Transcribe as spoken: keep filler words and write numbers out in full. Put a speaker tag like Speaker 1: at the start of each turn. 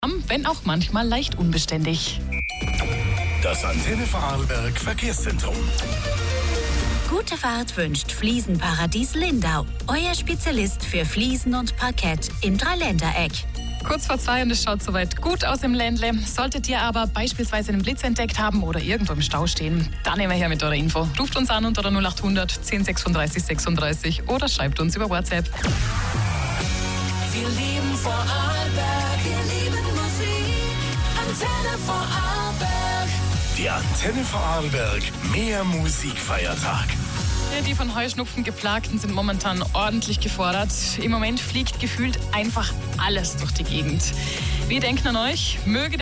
Speaker 1: wenn auch manchmal leicht unbeständig.
Speaker 2: Das Antenne Vorarlberg Verkehrszentrum.
Speaker 3: Gute Fahrt wünscht Fliesenparadies Lindau. Euer Spezialist für Fliesen und Parkett im Dreiländereck.
Speaker 1: Kurz vor zwei und es schaut soweit gut aus im Ländle. Solltet ihr aber beispielsweise einen Blitz entdeckt haben oder irgendwo im Stau stehen, dann nehmen wir her mit eurer Info. Ruft uns an unter der null acht hundert zehn sechsunddreißig sechsunddreißig oder schreibt uns über WhatsApp.
Speaker 4: Wir lieben Vorarlberg, wir lieben Musik. Antenne Vorarlberg.
Speaker 2: Die Antenne Vorarlberg Mehr Musikfeiertag.
Speaker 1: Ja, die von Heuschnupfen geplagten sind momentan ordentlich gefordert. Im Moment fliegt gefühlt einfach alles durch die Gegend. Wir denken an euch, möge